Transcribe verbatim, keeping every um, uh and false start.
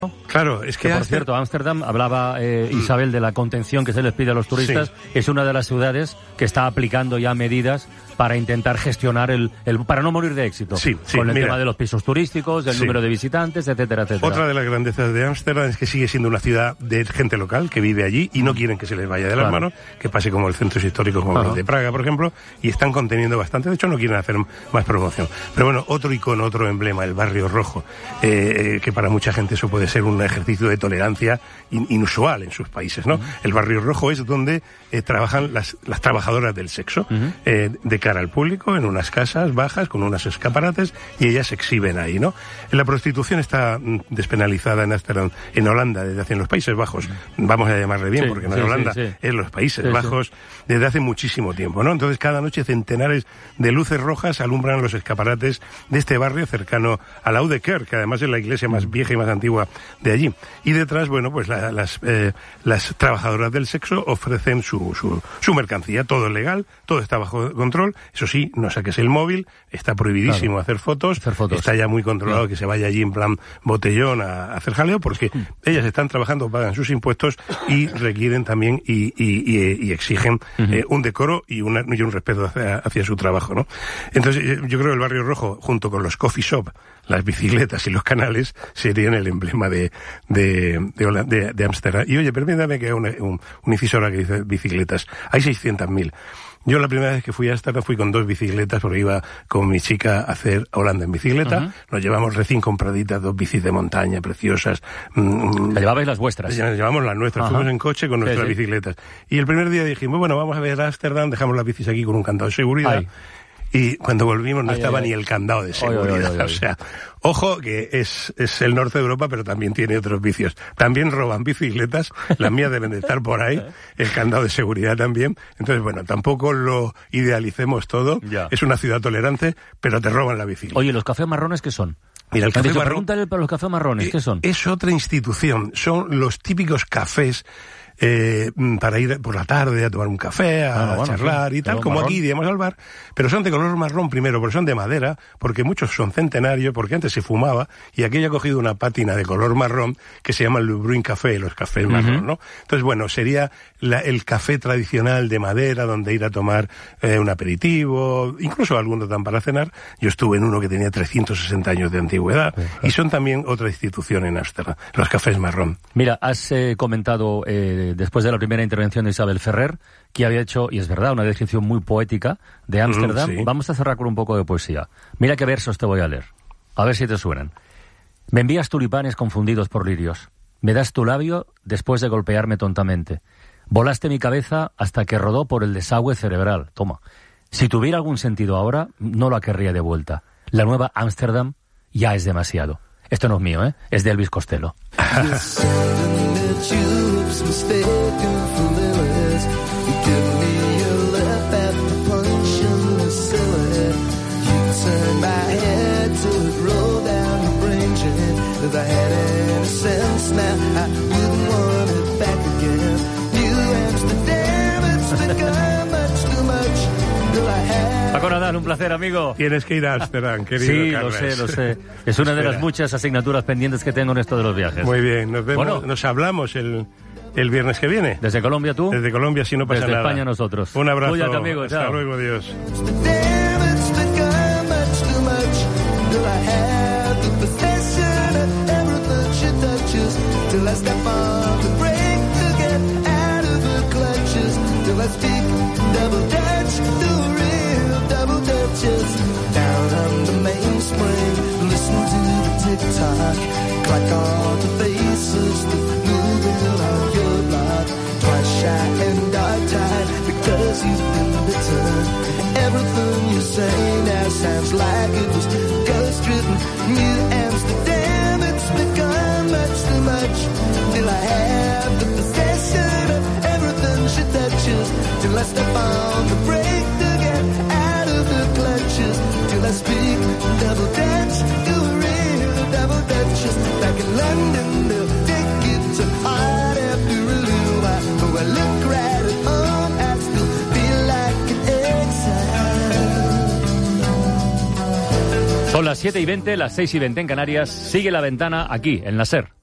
Claro, es que... que por Amster... cierto, Ámsterdam, hablaba eh, Isabel de la contención que se les pide a los turistas, sí. Es una de las ciudades que está aplicando ya medidas para intentar gestionar el, el para no morir de éxito, sí, sí, con el mira, tema de los pisos turísticos, del sí. número de visitantes, etcétera, etcétera. Otra de las grandezas de Ámsterdam es que sigue siendo una ciudad de gente local que vive allí y no quieren que se les vaya de las claro. manos, que pase como el centros históricos como el de Praga, por ejemplo, y están conteniendo bastante. De hecho, no quieren hacer más promoción. Pero bueno, otro icono, otro emblema, el Barrio Rojo, eh, que para mucha gente eso puede ser un ejercicio de tolerancia in, inusual en sus países, ¿no? Uh-huh. El Barrio Rojo es donde eh, trabajan las, las trabajadoras del sexo, uh-huh. eh, de cara al público, en unas casas bajas, con unos escaparates, y ellas se exhiben ahí, ¿no? La prostitución está mm, despenalizada en Ámsterdam, en Holanda, desde hace en los Países Bajos, vamos a llamarle bien, sí, porque no es sí, Holanda, sí, sí. es los Países sí, Bajos, sí. desde hace muchísimo tiempo, ¿no? Entonces, cada noche centenares de luces rojas alumbran los escaparates de este barrio cercano a la Oude Kerk, que además es la iglesia más vieja y más antigua de allí. Y detrás, bueno, pues la, las, eh, las trabajadoras del sexo ofrecen su, su, su mercancía, todo es legal, todo está bajo control, eso sí, no saques el móvil, está prohibidísimo claro. hacer, fotos, hacer fotos, está ya muy controlado claro. que se vaya allí en plan botellón a, a hacer jaleo, porque mm. ellas están trabajando, pagan sus impuestos y requieren también y, y, y, y exigen uh-huh. eh, un decoro y, una, y un respeto hacia, hacia su trabajo, ¿no? Entonces, yo creo que el Barrio Rojo, junto con los coffee shop, las bicicletas y los canales, serían el emblema de de de, de, de Ámsterdam. Y oye, permítame que haga un, un, un inciso ahora que dice bicicletas. Hay seiscientas mil. Yo la primera vez que fui a Ámsterdam fui con dos bicicletas porque iba con mi chica a hacer Holanda en bicicleta. Uh-huh. Nos llevamos recién compraditas dos bicis de montaña preciosas. ¿La llevabais las vuestras? Ya, llevamos las nuestras. Uh-huh. Fuimos en coche con nuestras sí, sí. bicicletas. Y el primer día dijimos, bueno, vamos a ver Ámsterdam, dejamos las bicis aquí con un candado de seguridad. Ay. Y cuando volvimos no ay, estaba ay, ni ay. el candado de seguridad. Ay, ay, ay, ay. O sea, ojo que es, es el norte de Europa, pero también tiene otros vicios. También roban bicicletas, las mías deben de estar por ahí, el candado de seguridad también. Entonces, bueno, tampoco lo idealicemos todo. Ya. Es una ciudad tolerante, pero te roban la bicicleta. Oye, ¿los cafés marrones qué son? Mira, el café dicho, marrón... Pregúntale para los cafés marrones, ¿qué son? Es otra institución, son los típicos cafés Eh, para ir por la tarde a tomar un café, a ah, bueno, charlar sí, y tal, como marrón. Aquí iríamos al bar, pero son de color marrón primero, porque son de madera, porque muchos son centenarios, porque antes se fumaba, y aquello ha cogido una pátina de color marrón que se llama el Le Brun Café, los cafés uh-huh. marrón, ¿no? Entonces, bueno, sería la, el café tradicional de madera, donde ir a tomar eh, un aperitivo, incluso algunos dan para cenar. Yo estuve en uno que tenía trescientos sesenta años de antigüedad, uh-huh. y son también otra institución en Ámsterdam, los cafés marrón. Mira, has eh, comentado... Eh, después de la primera intervención de Isabel Ferrer, que había hecho, y es verdad, una descripción muy poética de Ámsterdam. Mm, sí. Vamos a cerrar con un poco de poesía. Mira qué versos te voy a leer. A ver si te suenan. Me envías tulipanes confundidos por lirios. Me das tu labio después de golpearme tontamente. Volaste mi cabeza hasta que rodó por el desagüe cerebral. Toma. Si tuviera algún sentido ahora, no la querría de vuelta. La nueva Ámsterdam ya es demasiado. Esto no es mío, ¿eh? Es de Elvis Costello. Tubes mistaken for lilies. You give me your left after punching the silly. You turn my head till it rolled down your brain chain. If I had any sense now, I wouldn't want it back again. New Amsterdam, it's become much too much. Till I had... Paco Nadal, un placer, amigo. Tienes que ir a Ámsterdam, querido Sí, Carles. lo sé, lo sé. Es una de las muchas asignaturas pendientes que tengo en esto de los viajes. Muy bien, nos vemos, bueno, nos hablamos el, el viernes que viene. ¿Desde Colombia tú? Desde Colombia, si no pasa Desde nada. Desde España nosotros. Un abrazo. Cuídate, amigo. Hasta Chao. luego, adiós. Down on the mainspring, listen to the tick-tock, like all the faces that move on your block. Twice shy and dog-tied because you've been bitten. Everything you say now sounds like it was ghost-written. New Amsterdam, it's become much too much. Till I have the possession of everything she touches. Till I step on the brake to get out of her clutches. Till I speak double Dutch, do a real double Dutchess. Back in London, they'll take it to heart after a little while. But I look right at home, I still feel like an exile. Son las siete y veinte, las seis y veinte en Canarias. Sigue La Ventana aquí, en la SER.